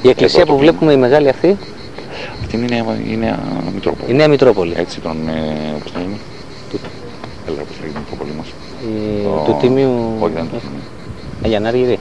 Η εκκλησία που βλέπουμε, η μεγάλη αυτή. Αυτή είναι η Νέα Μητρόπολη. Η Νέα Μητρόπολη. Έτσι τον. Πώς το λένε. Έλα, πώς λέγεται η Μητρόπολη μας. Του Τίμιου. Όχι, δεν είναι του Τίμιου. Αγιανάργυρη.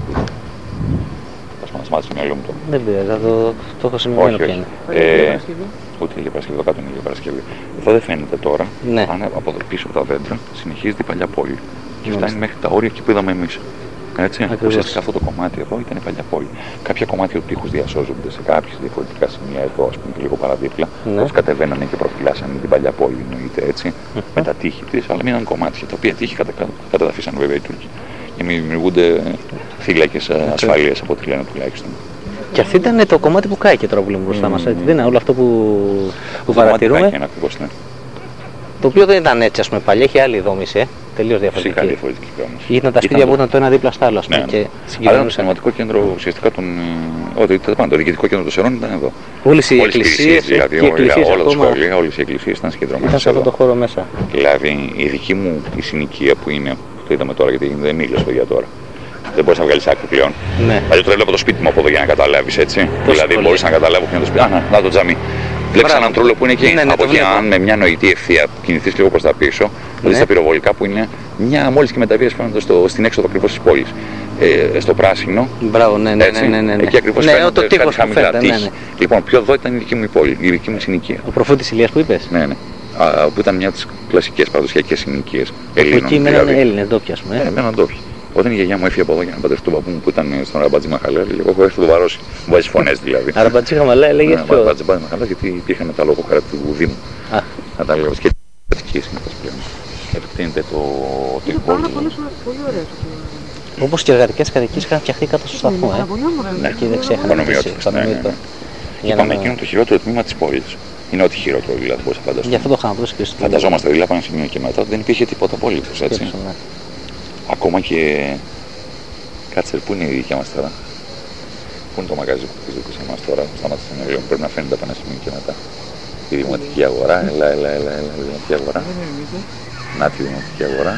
Θα μας μάθει το μυαλό μου το. Δεν πειράζει, το έχω σημειωμένο πια. Ούτε Αγία Παρασκευή, εδώ κάτω είναι Αγία Παρασκευή. Εδώ δεν φαίνεται τώρα. Ναι. Αν από εδώ πίσω από τα δέντρα συνεχίζεται η παλιά πόλη. Και φτάνει μέχρι τα όρια εκεί που είδαμε εμείς. Έτσι. Ουσιαστικά αυτό το κομμάτι εδώ ήταν η παλιά πόλη. Κάποια κομμάτια του τείχους διασώζονται σε κάποιες διαφορετικά σημεία εδώ, ας πούμε, και λίγο παραδίπλα. Ναι. Όπως κατεβαίνανε και προφυλάσσανε την παλιά πόλη, εννοείται έτσι, με τα τείχη της, αλλά μείναν κομμάτια τα οποία τείχη καταδαφίσαν βέβαια οι Τούρκοι. Και μην δημιουργούνται θύλακες ασφαλείας από ό,τι λένε τουλάχιστον. Και αυτή ήταν το κομμάτι που κάηκε τώρα που λέμε μπροστά μας. Δεν είναι όλο αυτό που παρατηρούμε. Ακριβώς, ναι. Το οποίο δεν ήταν έτσι, ας πούμε, παλιά, είχε άλλη δόμηση, τελείως διαφορετική. Φυσικά διαφορετική δόμηση. Ήταν τα σπίτια που ήταν το ένα δίπλα στο άλλο, ας πούμε. Ναι. Και αλλά ήταν το πνευματικό κέντρο ουσιαστικά των. Όχι, το διοικητικό κέντρο των Σερών ήταν εδώ. Όλες οι εκκλησίες, δηλαδή, όλα τα σχολεία, όλες οι εκκλησίες ήταν συγκεντρωμένες. Ήταν σε αυτό το χώρο μέσα. Δηλαδή, η δική μου η συνοικία που είναι, το είδαμε τώρα γιατί δεν μίλησε για τώρα. Δεν μπορείς να βγάλεις άκρη πλέον. Ναι. Παλιότερα έβλεπα το σπίτι μου από εδώ για να καταλάβεις, έτσι. Δηλαδή, μπορείς να καταλάβω που είναι το σπίτι. Να το τζαμί. Βλέπεις έναν τρούλο που είναι εκεί. Ναι, από εκεί, αν με μια νοητή ευθεία κινηθείς λίγο προς τα πίσω, δεις τα πυροβολικά που είναι μια μόλις και μεταβίαση πάνω στην έξοδο ακριβώς της πόλης. Στο πράσινο. Μπράβο, ναι. Εκεί ακριβώς το τείχος που φαίνεται. Ναι. Λοιπόν, πιο εδώ ήταν η δική μου η πόλη, η δική μου συνοικία. Ο προφήτης Ηλίας που είπες. Ναι. Που ήταν μια από τις κλασικές παραδοσιακές συνοικίες Ελλήνων. Εκεί μέναν Έλληνες ντόπιοι, ας πούμε. Μέναν ντόπιοι. Όταν η γιαγιά μου έφυγε από εδώ για να παντρευτεί τον παππού μου που ήταν στον Αραμπατζή Μαχαλέ, εγώ έχω έρθει να το βαρώσει. Μου βάζει φωνές δηλαδή. Αραμπατζή Μαχαλέ, έλεγε πιο. Αραμπατζή Μαχαλέ, γιατί υπήρχαν τα λόγω του Δήμου. Να τα λέω. Και τι είναι πλέον. Επεκτείνεται το τείχος. Πολύ ωραίο. Όπως και εργατικές κατοικίες είχαν φτιαχτεί κάτω στο σταθμό. Ναι, εκεί δεν ξέχανε. Είπαμε εκείνο το χειρότερο τμήμα της πόλης. Είναι ό,τι χειρότερο δηλαδή, μπορείς να φανταστείς. Γι' αυτό το είχαμε πρόσκληση. Φανταζόμαστε δηλαδή από ένα σημείο και μετά δεν υπήρχε τίποτα απολύτως, έτσι. Ακόμα και. Κάτσε, πού είναι η δικιά μας τώρα. Πού είναι το μαγαζί που χτίζεται σε εμάς τώρα, σταμάτησε να λέω. Πρέπει να φαίνεται από ένα σημείο και μετά. Η δημοτική αγορά, έλα, η δημοτική αγορά. Να τη δημοτική αγορά.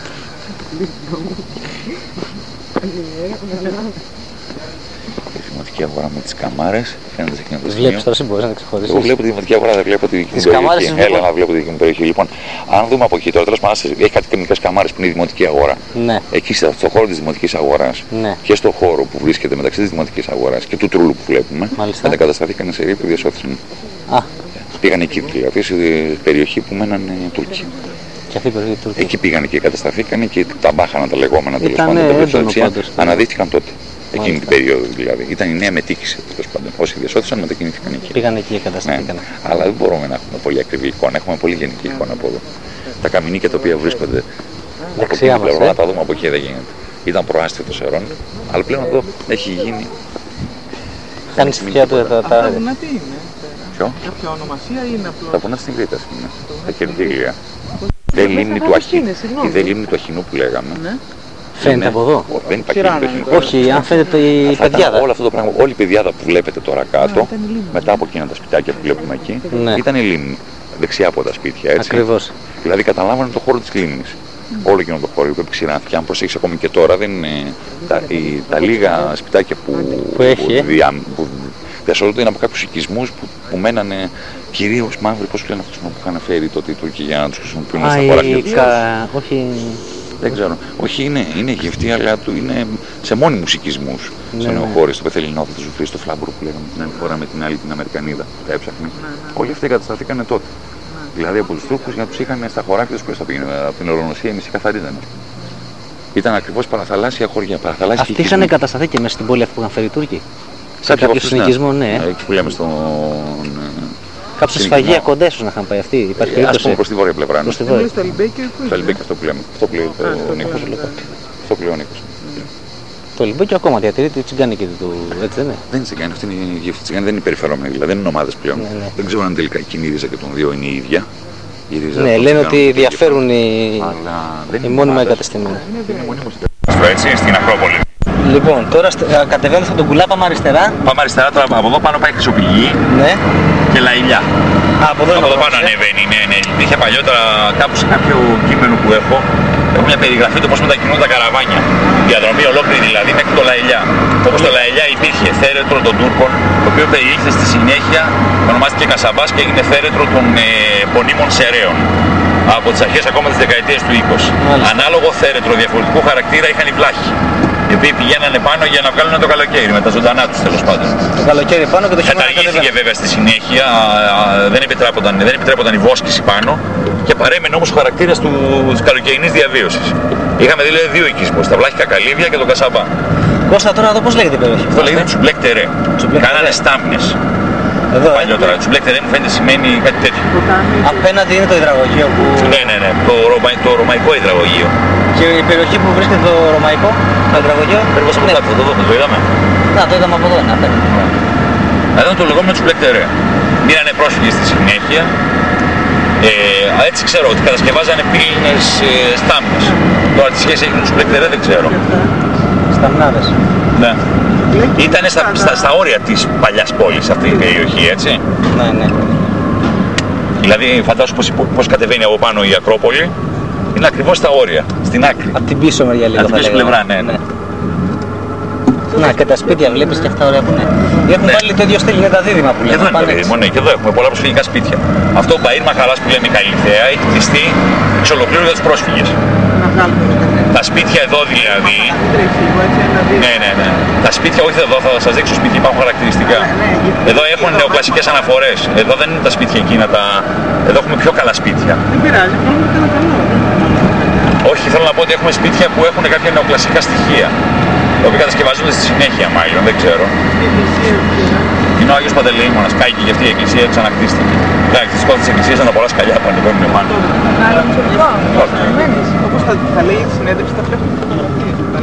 Η δημοτική αγορά με τις καμάρες, φαίνεται σε εκείνο το σημείο. Βλέπεις τώρα, εσύ μπορείς να ξεχωρίσεις. Εγώ βλέπω τη δημοτική αγορά, δεν βλέπω τη δική μου περιοχή. Έλα να βλέπω τη δική μου περιοχή. Λοιπόν, αν δούμε από εκεί τώρα, τέλος πάντων, έχει κάτι μικρές καμάρες που είναι η δημοτική αγορά. Ναι. Εκεί στον χώρο της δημοτικής αγοράς και στον χώρο που βρίσκεται μεταξύ της δημοτικής αγοράς και του τρούλου που βλέπουμε, μετακατασταθήκαν σε ρήπη διασώθησαν. Πήγαν εκεί δηλαδή, σε περιοχή που μέναν Τούρκοι. Και αυτή η περιοχή Τούρκοι. Εκεί πήγαν και κατασταθήκαν και τα μπάχανα τα λεγόμενα τέλος πάντων. Τα πληθυσμία αναδείχθηκαν τότε. Εκείνη την περίοδο δηλαδή. Ήταν η νέα μετήχηση τέλος πάντων. Όσοι διασώθησαν μετακινήθηκαν εκεί. Πήγαν εκεί και κατασταθήκαν. Ναι. Αλλά δεν μπορούμε να έχουμε πολύ ακριβή εικόνα. Έχουμε πολύ γενική εικόνα από εδώ. Τα καμινίκια τα οποία βρίσκονται δεξιά μας. Να τα δούμε από εκεί δεν γίνεται. Ήταν προάστιο το Σερών, αλλά πλέον εδώ έχει γίνει. Κάνει στη θεία του τα βουνά τι είναι. Ποιο? Κάποια ονομασία ή είναι απλώς. Τα βουνά στην Κρήτα είναι. Τα κερδίλια. Η δε λίμνη του Αχινού που λέγαμε. Φαίνεται από εδώ. Δεν υπάρχει λίμνη. Όχι, αν φαίνεται η πεδιάδα. Όλο αυτό το πράγμα, όλη η πεδιάδα που βλέπετε τώρα κάτω, μετά από εκείνα τα σπιτάκια που βλέπουμε εκεί, ήταν η λίμνη. Δεξιά από τα σπίτια, έτσι. Ακριβώς. Δηλαδή καταλάβανε το χώρο της λίμνης. Όλο εκείνο το χώρο που επεξηράνθηκε. Αν προσέξεις ακόμη και τώρα, δεν είναι τα λίγα σπιτάκια που διασώζονται είναι από κάποιους οικισμούς που μένανε κυρίως μαύροι. Πώς λένε αυτούς που είχαν φέρει τότε οι Τούρκοι για να τους χρησιμοποιούν στα χωράφια τους. Όχι. Δεν ξέρω. Όχι, είναι γευτή, αλλά είναι σε μόνιμους οικισμούς. Σε νεοχώρες, στο Πεθελινόδο, στο Ζουφρί, στο Φλάμπουρο που λέγαμε την άλλη φορά με την άλλη την Αμερικανίδα. Τα έψαχνε. Όλοι αυτοί εγκατασταθήκαν τότε. Δηλαδή από τους Τούρκους για να τους είχαν στα χωράφια τους πίσω από την ορονοσία, εμείς καθαρίζανε. Ήταν ακριβώς παραθαλάσσια χωριά. Αυτοί είχαν εγκατασταθεί και μέσα στην πόλη αυτή που είχαν φέρει οι Τούρκοι. Σε κάποιο συνοικισμό, ναι. Εκεί που λέμε στον. Κάποια σφαγεία κοντά ίσως να είχαν πάει αυτοί. Ας πούμε προς τη βόρεια πλευρά. Στο Λιμπέκερ που είναι. Το αυτό που λέμε. Αυτό που λέει ο Νίκος. Αυτό που λέει ο Νίκος. Το Λιμπέκερ ακόμα διατηρεί τη τσιγκάνικη του, έτσι δεν είναι. Δεν είναι τσιγκάνη, αυτή είναι η γεύση τσιγκάνη, δεν είναι περιφερόμενη, δηλαδή δεν είναι ομάδες πλέον. Δεν ξέρω αν τελικά εκείνη η ρίζα και των δύο είναι η ίδια. Ναι, λένε ότι διαφέρουν οι μόνιμα εγκατεστημένα. Έτσι, στην Ακρόπολη. Λοιπόν, τώρα κατεβαίνουμε στον Κουλά, πάμε αριστερά. Πάμε αριστερά, τώρα από εδώ πάνω πάει Χρυσοπηγή και Λαϊλιά. Από εδώ πάνω ανεβαίνει, ναι. Είχε παλιότερα κάπου σε κάποιο κείμενο που έχω Έχουμε μια περιγραφή του πώς μετακινούν τα καραβάνια. Διαδρομή ολόκληρη δηλαδή μέχρι το Λαηλιά. Όπως το Λαηλιά υπήρχε θέρετρο των Τούρκων, το οποίο περιήλθε στη συνέχεια, ονομάστηκε Κασαμπάς και έγινε θέρετρο των πονίμων Σεραίων. Από τις αρχές ακόμα της δεκαετίας του 20. Ανάλογο θέρετρο διαφορετικού χαρακτήρα είχαν οι βλάχοι. Οι οποίοι πηγαίνανε πάνω για να βγάλουν το καλοκαίρι, με τα ζωντανά τους τέλος πάντων. Το καλοκαίρι πάνω και το χειμώνα. Καταργήθηκε βέβαια στη συνέχεια, δεν επιτρέπονταν η βόσκηση πάνω και παρέμενε όμως ο χαρακτήρας της καλοκαιρινής διαβίωσης. Είχαμε δηλαδή δύο οικισμούς, τα βλάχικα καλύβια και τον Κασαμπά. Κώστα, τώρα εδώ πώς λέγεται η περιοχή? Αυτό λέγεται Τσουμπλέκ-Τερέ. Κάνανε στάμνες. Εδώ, παλιότερα. Τσουμπλέκ-Τερέ μου φαίνεται σημαίνει κάτι τέτοιο. Απέναντι είναι το υδραγωγείο που... Ναι, το ρωμαϊκό υδραγωγείο. Και η περιοχή που βρίσκεται το ρωμαϊκό, το υδραγωγείο... Περίπου από κάτω, το είδαμε. Να, το είδαμε από εδώ, ναι. Εδώ είναι το λεγόμενο Τσουμπλέκ-Τερέ. Μείνανε πρόσφυγες στη συνέχεια. Έτσι ξέρω ότι κατασκευάζανε πύληνες στάμνες. Τώρα τι σχέση έχει με τους Τσουμπλέκ-Τερέ δεν ξέρω. Σταμνάδες. Ναι. Ήταν στα όρια της παλιάς πόλης αυτή η περιοχή, έτσι. Ναι. Δηλαδή φαντάσου πως κατεβαίνει από πάνω η Ακρόπολη. Είναι ακριβώς στα όρια, στην άκρη. Από την πίσω μεριά λίγο. Από την πίσω πλευρά, ναι. Να, και τα σπίτια βλέπεις και αυτά ωραία που είναι. Έχουν πάλι το ίδιο στυλ, είναι τα δίδυμα που λέμε. Εδώ είναι το δίδυμο, ναι, και εδώ έχουμε πολλά προσφυγικά σπίτια. Αυτό ο Μπαΐρ Μαχαλάς που λέμε η Καλυθέα έχει χτιστεί εξ ολοκλήρου για τους πρόσφυγες. Τα σπίτια εδώ δηλαδή. Ναι. Τα σπίτια, όχι εδώ, θα σας δείξω σπίτια, υπάρχουν χαρακτηριστικά. Εδώ έχουν νεοκλασικές αναφορές. Εδώ δεν είναι τα σπίτια εκείνα τα. Εδώ έχουμε πιο καλά σπίτια. Δεν πειράζει, πάμε καλό. Όχι, θέλω να πω ότι έχουμε σπίτια που έχουν κάποια νεοκλασικά στοιχεία. Τα οποία κατασκευάζονται στη συνέχεια, μάλλον, δεν ξέρω. Είναι ο Άγιος Παντελεήμονας, κάηκε και αυτή η εκκλησία ξανακτίστηκε. Εντάξει, στις κόντες της εκκλησίας ήταν πολλά σκαλιά που ανεβαίνουν πάνω. Όπως θα λέει η συνέντευξη, θα πρέπει να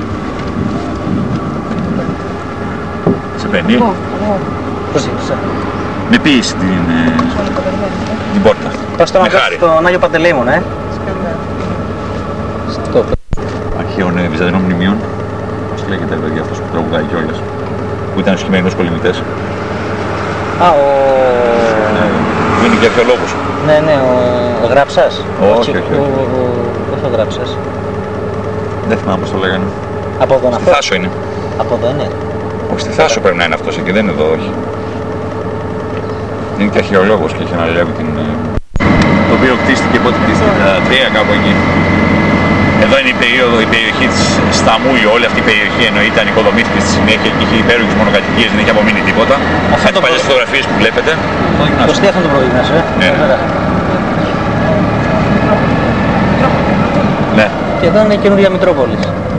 Σε παίρνει. Προσέξτε. Με πίεση την πόρτα. Πας τώρα στον Άγιο Παντελεήμονα, Αρχαίων Βυζαντινών μνημείων. Πώς λέγεται παιδιά αυτός που τραγουδάει κιόλας. Που ήταν στους χειμερινούς κολυμβητές. Που είναι και αρχαιολόγος. Ναι, ο Γράψας. Όχι ο Γράψας. Δεν θυμάμαι πώς το λέγανε. Από εδώ να Στη Θάσο είναι. Από εδώ είναι. Όχι, στη Θάσο πρέπει να είναι αυτός εκεί, δεν είναι εδώ, όχι. Είναι και αρχαιολόγος και έχει αναλάβει την... Το οποίο κτίστηκε, πότε κτίστηκε, τα 3 κάπου εκεί. Εδώ είναι η περιοχή της Σταμούλη, όλη αυτή η περιοχή εννοείται ανοικοδομήθηκε στη συνέχεια και είχε υπέροχες μονοκατοικίες, δεν είχε απομείνει τίποτα. Αυτές τις παλιές φωτογραφίες που βλέπετε. Το Στέφανο το προγυμνάσιο, Ναι. Και εδώ είναι η καινούργια Μητρόπολη.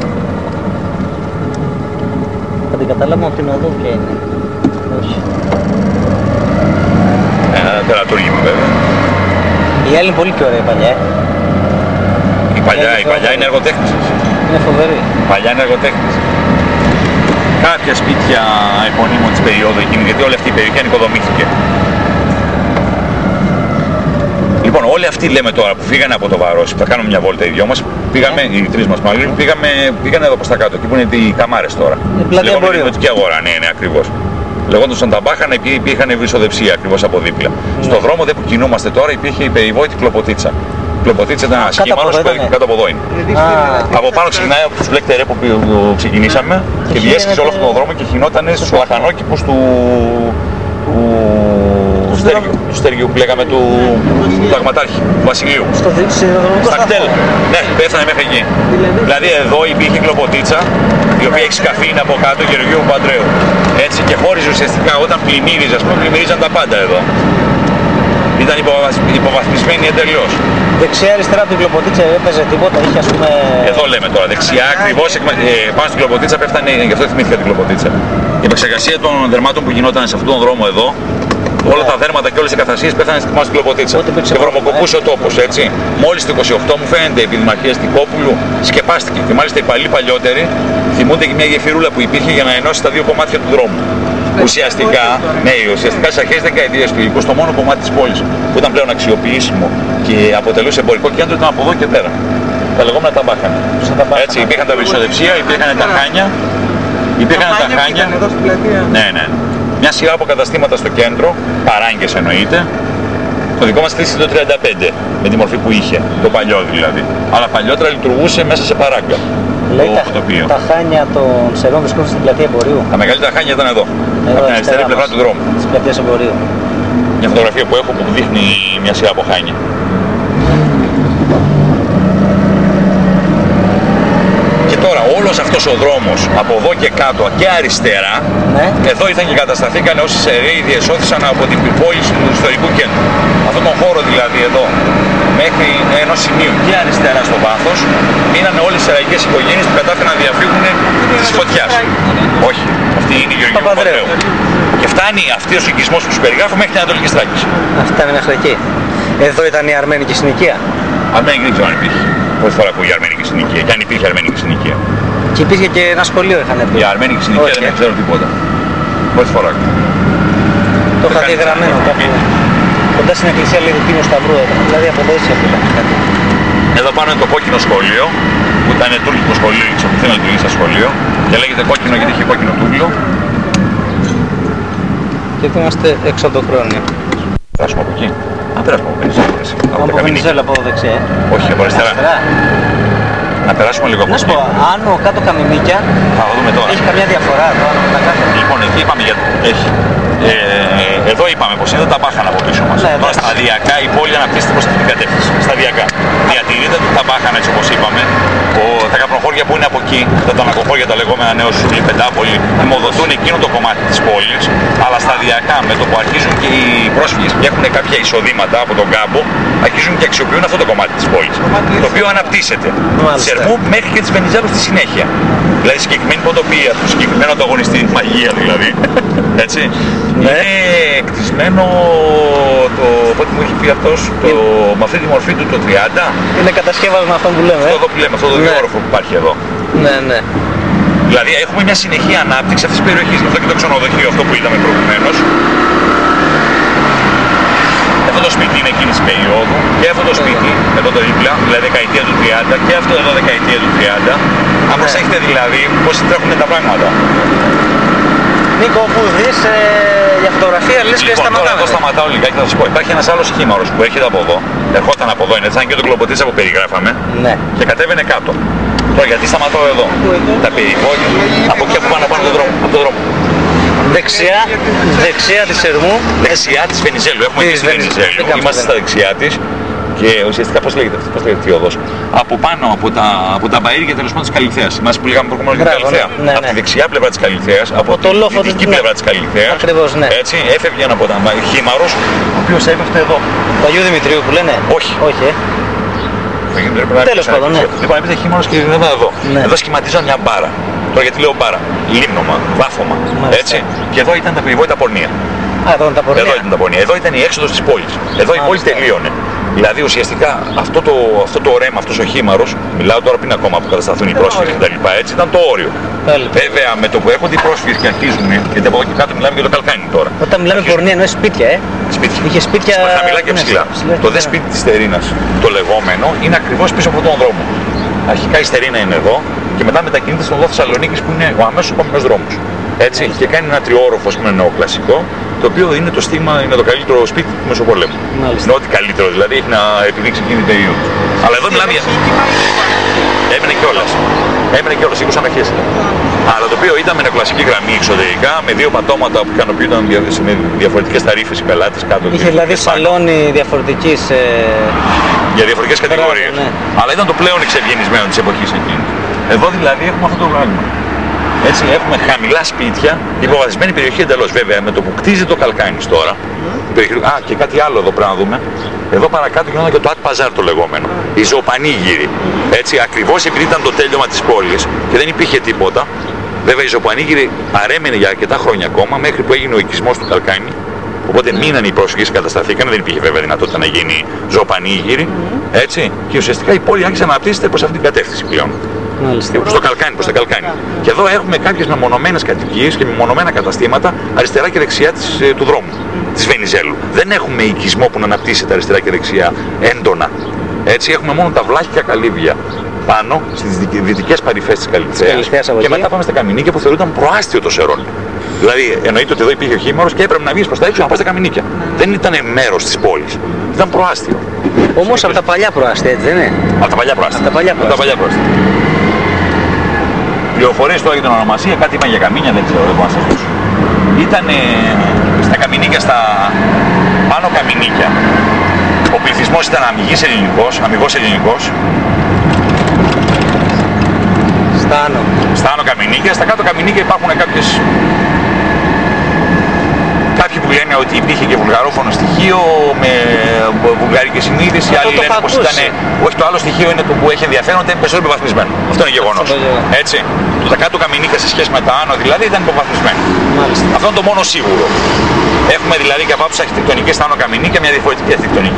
Θα την καταλάβουμε από την οδό ποια είναι. Όχι. Ένα τερατούργημα βέβαια. Η άλλη είναι πολύ πιο ωραία η παλιά. Η παλιά είναι εργοτέχνης. Είναι φοβερή. Η παλιά είναι εργοτέχνης. Κάποια σπίτια επωνύμων της περίοδου εκείνη, γιατί όλη αυτή η περιοχή ανοικοδομήθηκε. Λοιπόν, όλοι αυτοί λέμε τώρα που φύγανε από το Βαρόσι, που θα κάνουμε μια βόλτα οι δυο μας, πήγαμε, οι τρεις μας μάλλον, πήγανε εδώ προς τα κάτω, εκεί που είναι οι Καμάρες τώρα. Λεγόμενη δημοτική αγορά, ναι, ακριβώς. Λεγόντουσαν τα μπάχανα, υπήρχαν βρισοδεψία ακριβώς από δίπλα. Στον δρόμο που κινούμαστε τώρα υπήρχε η περιβόητη Κλοποτίτσα. Κλοποτίτσα ήταν ένα σχήμα κάτω από εδώ είναι. Από πάνω ξεκινάει από τους Τσουμπλέκ-Τερέ που ξεκινήσαμε και διέσχιζε όλο αυτόν τον δρόμο και χινόταν στους λαχανόκηπους του Στέργιου που λέγαμε του Πλαγματάρχη, του Βασιλείου. Στα κτέλ. Ναι, πέθανε μέχρι εκεί. Δηλαδή εδώ υπήρχε Κλοποτίτσα, η οποία έχει σκαφή είναι από κάτω Γεωργίου Παντρέου. Έτσι και χώριζε ουσιαστικά όταν πλημμύριζε, πλημμύριζαν τα πάντα εδώ. Ήταν υποβαθμισμένη εντελώς. Δεξιά αριστερά από την Κλοποτίτσα έπαιζε τίποτα, είχε ας πούμε... Εδώ λέμε τώρα, δεξιά ακριβώς πάνω στην Κλοποτίτσα πέφτανε, γι' αυτό θυμήθηκα την Κλοποτίτσα. Η επεξεργασία των δερμάτων που γινόταν σε αυτόν τον δρόμο εδώ, όλα τα δέρματα και όλες οι καθαρσίες πέθανε πάνω στην Κλοποτίτσα. Και βρωμοκοπούσε ο τόπος, έτσι. Μόλις το 28 μου φαίνεται η επιδημαρχία Στικόπουλου σκεπάστηκε. Και μάλιστα οι παλιότεροι θυμούνται και μια γεφυρούλα που υπήρχε για να ενώσει τα δύο κομμάτια του δρόμου. Ουσιαστικά στις αρχές δεκαετίας του 20 το μόνο κομμάτι της πόλης που ήταν πλέον αξιοποιήσιμο και αποτελούσε εμπορικό κέντρο ήταν από εδώ και πέρα. Τα λεγόμενα τα μπάχανα. Έτσι, υπήρχαν τα βρισοδεψία, υπήρχαν τα χάνια. Ναι. Μια σειρά από καταστήματα στο κέντρο, παράγκες εννοείται. Το δικό μας χτίστηκε το 35, με τη μορφή που είχε, το παλιό δηλαδή. Αλλά παλιότερα λειτουργούσε μέσα σε παράγκα. Λέει Το κτοπείο. τα χάνια των Σερών βρισκόνται στην πλατεία Εμπορίου. Τα μεγαλύτερα χάνια ήταν εδώ, από την αριστερή πλευρά του δρόμου. Της πλατείας Εμπορίου. Μια φωτογραφία που έχω που δείχνει μια σειρά από χάνια. Και τώρα όλος αυτός ο δρόμος από εδώ και κάτω και αριστερά, Ναι. εδώ ήρθαν και κατασταθήκαν όσοι Σεραίοι διεσώθησαν από την πώληση του ιστορικού κέντρου. Αυτόν τον χώρο δηλαδή εδώ, μέχρι ενός σημείου και αριστερά στο βάθος, μείνανε όλες οι σεραϊκές οικογένειες που κατάφεραν να διαφύγουν της φωτιάς. Όχι, αυτή είναι η Γεωργίου Παπανδρέου. Και φτάνει αυτός ο οικισμός που σου περιγράφω μέχρι την Ανατολική Στράκης. Αυτή ήταν μέχρι εκεί. Εδώ ήταν η αρμένικη συνοικία. Αρμένικη δεν ξέρω αν υπήρχε. Πρώτη φορά ακούω η αρμένικη συνοικία. Και αν υπήρχε αρμένικη συνοικία. Και υπήρχε και ένα σχολείο, είχαν πει. Η αρμένικη συνοικία δεν ξέρω τίποτα. Πρώτη φορά ακούω. Το είχα δει γραμμένο κάπου. Κοντά στην εκκλησία λέει Τίνο Σταυρού ήταν. Δηλαδή από εδώ έτσι ήταν κάτι. Εδώ πάνω είναι το κόκκινο σχολείο, που ήταν τουρκικό σχολείο, εξοπλιστεί να λειτουργεί σαν σχολείο. Και λέγεται κόκκινο γιατί είχε κόκκινο τούβλο. Και εδώ είμαστε έξω από το Κρόνιο. Περάσουμε από εκεί. Αν περάσουμε από Βενιζέλο. Από Βενιζέλο από εδώ δεξιά. Όχι, από αριστερά. Να περάσουμε λίγο από Να σου εκεί. πω, άνω κάτω Καμινίκια, Θα το δούμε τώρα. έχει καμιά διαφορά εδώ άνω τα κάτω. Λοιπόν, εκεί είπαμε για. Έχει. Εδώ είπαμε πως είναι τα μπάχανα από πίσω μας. Ναι, Τώρα εντάξει. σταδιακά η πόλη αναπτύσσεται προς αυτή την κατεύθυνση. Σταδιακά. Διατηρείται τα μπάχανα έτσι όπως είπαμε. Τα καπνοχώρια που είναι από εκεί, τα τανακοχώρια τα λεγόμενα Νέο Σούβλη, Πεντάπολη, αιμοδοτούν εκείνο το κομμάτι της πόλης. Αλλά σταδιακά με το που αρχίζουν και οι πρόσφυγες και έχουν κάποια εισοδήματα από τον κάμπο, αρχίζουν και αξιοποιούν αυτό το κομμάτι της πόλης. Το οποίο αναπτύσσεται. Τη Σερμού μέχρι και της Βενιζέλου στη συνέχεια. Δηλαδή συγκεκριμένη ποντοπία, το συγκεκριμένο ανταγωνιστή, μαγεία δηλαδή. Έτσι. Ναι. Είναι κτισμένο το. Πότε μου έχει πει αυτός, με αυτή τη μορφή του το 30. Είναι κατασκεύασμα αυτό που λέμε. Αυτό εδώ που λέμε, αυτό το Ναι. διόροφο που υπάρχει εδώ. Ναι, ναι. Δηλαδή έχουμε μια συνεχή ανάπτυξη αυτής της περιοχής. Γι' αυτό και το ξενοδοχείο αυτό που είδαμε προηγουμένως. Αυτό το σπίτι είναι εκείνης της περίοδου και αυτό το σπίτι, εδώ το δίπλα, δηλαδή δεκαετία του 30 και αυτό εδώ δεκαετία του 30. Αν προσέχετε δηλαδή πώς τρέχουν τα πράγματα. Νίκο, όπου δεις για φωτογραφία λες και Λοιπόν, τώρα σταματάμε. εδώ σταματάω λιγάκι να σας πω. Υπάρχει ένας άλλος χήμαρος που έρχεται από εδώ. Ερχόταν από εδώ, είναι σαν και το κλοποτίτσα που περιγράφαμε. Ναι. Και κατέβαινε κάτω. Τώρα γιατί σταματάω εδώ. Τα περιβόλια. Από εκεί που πάνε από τον δρόμο. Από τον δρόμο. Δεξιά της Σερμού. Δεξιά της Βενιζέλου. Έχουμε Της και στη Βενιζέλου. Βενιζέλου. Είμαστε στα δεξιά της. Και ουσιαστικά πώς λέγεται αυτή η οδός. Από πάνω από τα μπαΐρια τέλος πάντων της Καλυθέας. Είμαστε που λέγαμε προηγουμένως για την Μπράβο, Καλυθέα. ναι, Από ναι. τη δεξιά πλευρά της Καλυθέας, από το τη λόφο της, δυτική ναι. πλευρά της Καλυθέας. Ακριβώς, ναι. Έτσι έφευγε από τα χήμαρος, ο οποίος έπεφτε εδώ. Το Αγίου Δημητρίου που λένε. Όχι. Όχι, Τέλος πάντων, ναι. Λοιπόν, έπαιζε χειμώνας και δεν εδώ. Ναι. Εδώ σχηματίζαν μια μπάρα. Τώρα γιατί λέω μπάρα. Λίμνομα, βάφωμα. Μάλιστα. Έτσι. Και εδώ ήταν τα περιβόητα πορνεία. Α, εδώ είναι τα πορεία. Εδώ ήταν τα πορνεία. Εδώ ήταν η έξοδος της πόλης. Εδώ η πόλη τελείωνε. Δηλαδή ουσιαστικά αυτό το ρέμα, αυτός ο χήμαρος, μιλάω τώρα πριν ακόμα που κατασταθούν οι πρόσφυγες κτλ. Έτσι ήταν το όριο. Πάλι. Βέβαια με το που έρχονται οι πρόσφυγες και αρχίζουν, γιατί από εδώ και κάτω μιλάμε για το καλκάνι τώρα. Όταν μιλάμε πορνεία εννοείς σπίτια, Σπίτια. Είχε σπίτια. Χαμηλά και ναι, ψηλά. ψηλά. Το δε σπίτι της Στερίνας, το λεγόμενο, είναι ακριβώς πίσω από τον δρόμο. Αρχικά η Στερίνα είναι εδώ και μετά μετακινείται στον οδό Θεσσαλονίκης που είναι ο αμέσως επόμενος δρόμος. Έτσι, και κάνει ένα τριόροφο, ας πούμε, νεοκλασικό, το οποίο είναι το στίγμα, είναι το καλύτερο σπίτι του Μεσοπολέμου. Μάλιστα. Είναι ό,τι καλύτερο, δηλαδή έχει να επιδείξει εκείνη την περίοδο. Αλλά εδώ μιλάμε για. Έμεινε κιόλας. Έμεινε κιόλας, 20 αναχές. Αλλά το οποίο ήταν με νεοκλασική γραμμή εξωτερικά, με δύο πατώματα που ικανοποιούνταν με διαφορετικές ταρήφες οι πελάτες κάτω. Είχε δηλαδή σαλόνι διαφορετικής. Για διαφορετικές κατηγορίες. Ναι. Αλλά ήταν το πλέον εξευγενισμένο της εποχής εκείνης. Εδώ δηλαδή έχουμε αυτό το πράγμα. Έτσι έχουμε χαμηλά σπίτια, υποβαθισμένη περιοχή εντελώς. Βέβαια με το που κτίζει το Καλκάνης τώρα. Α, και κάτι άλλο εδώ πρέπει να δούμε. Εδώ παρακάτω γινόταν και το Ατ Παζάρ το λεγόμενο. Η Ζωοπανίγυρη. Έτσι ακριβώς επειδή ήταν το τέλειωμα της πόλης και δεν υπήρχε τίποτα. Βέβαια η Ζωοπανίγυρη παρέμενε για αρκετά χρόνια ακόμα μέχρι που έγινε ο οικισμός του Καλκάνη. Οπότε μείναν οι πρόσφυγες, κατασταθήκαν, δεν υπήρχε βέβαια δυνατότητα να γίνει Ζωοπανίγυρη. Έτσι. Και ουσιαστικά η πόλη άρχισε να αναπτύσσεται προς αυτή την κατεύθυνση πλέον. Μάλιστα. Στο Καλκάνι, προς τα Καλκάνι. Και εδώ έχουμε κάποιες μεμονωμένες κατοικίες και μεμονωμένα καταστήματα αριστερά και δεξιά του δρόμου, της Βενιζέλου. Δεν έχουμε οικισμό που να αναπτύσσεται αριστερά και δεξιά έντονα. Έτσι έχουμε μόνο τα βλάχικα καλύβια πάνω στις δυτικές παρυφές της Καλυθέας και μετά πάμε στα Καμινίκια που θεωρούνταν προάστιο των Σερών. Δηλαδή εννοείται ότι εδώ υπήρχε ο χήμαρος και έπρεπε να βγεις προς τα έξω να πας στα Καμινίκια. Δεν ήταν μέρος της πόλης. Ήταν προάστιο. Όμως από τα παλιά προάστια, έτσι δεν είναι? Από τα παλιά προάστια. Από τα παλιά προάστια. Πληροφορίες τώρα για την ονομασία, κάτι είπαν για καμίνια, δεν ξέρω, δεν μπορώ να σας δώσω. Ήταν στα καμινίκια, στα πάνω καμινίκια. Ο πληθυσμός ήταν αμιγός ελληνικός. Στα άνω καμινίκια, στα κάτω καμινίκια υπάρχουν κάποιοι που λένε ότι υπήρχε και βουλγαρόφωνο στοιχείο με βουλγαρική συνείδηση, άλλοι λένε πως ήταν. Όχι, το άλλο στοιχείο είναι το που έχει ενδιαφέρον, ήταν περισσότερο υποβαθμισμένο. Αυτό είναι γεγονός. Έτσι. Τα κάτω καμινίκια σε σχέση με τα άνω δηλαδή ήταν υποβαθμισμένο. Αυτό είναι το μόνο σίγουρο. Έχουμε δηλαδή και από άποψη αρχιτεκτονική στα άνω καμινίκια μια διαφορετική αρχιτεκτονική.